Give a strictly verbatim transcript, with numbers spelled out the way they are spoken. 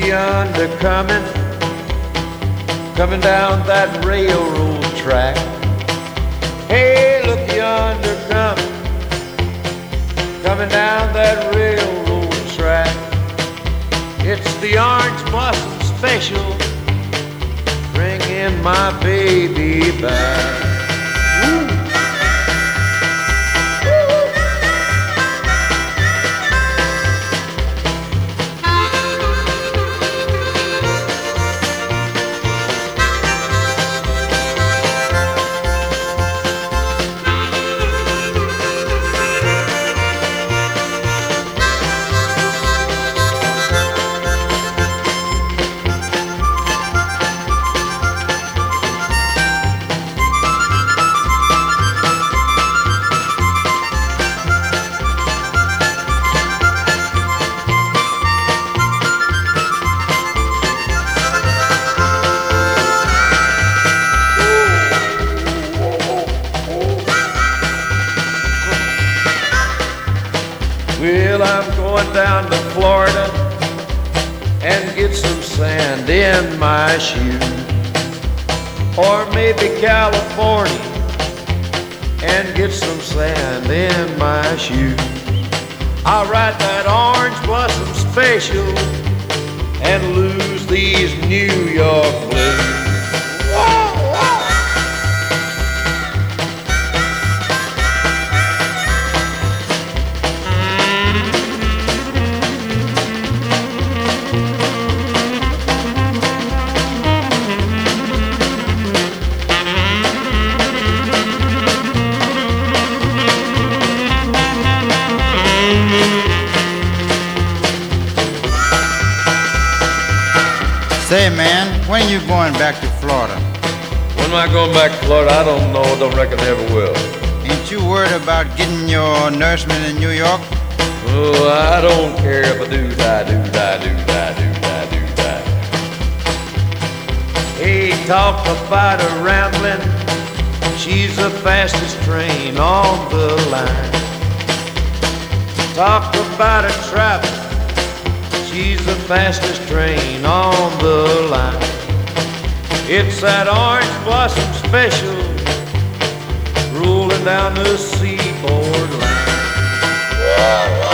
yonder coming, coming down that railroad track. Hey, look yonder coming, coming down that railroad track. It's the Orange Blossom Special, bringing my baby back. Woo. Well, I'm going down to Florida and get some sand in my shoe. Or maybe California and get some sand in my shoe. I'll ride that Orange Blossom Special and lose these New York blues. Say, man, when you going back to Florida? When am I going back to Florida? I don't know. Don't reckon I ever will. Ain't you worried about getting your nourishment in New York? Oh, I don't care if I do die, do die, do die, do die, do die. Hey, talk about a rambling. She's the fastest train on the line. Talk about a travel. She's the fastest train on the line. It's that Orange Blossom Special rolling down the seaboard line.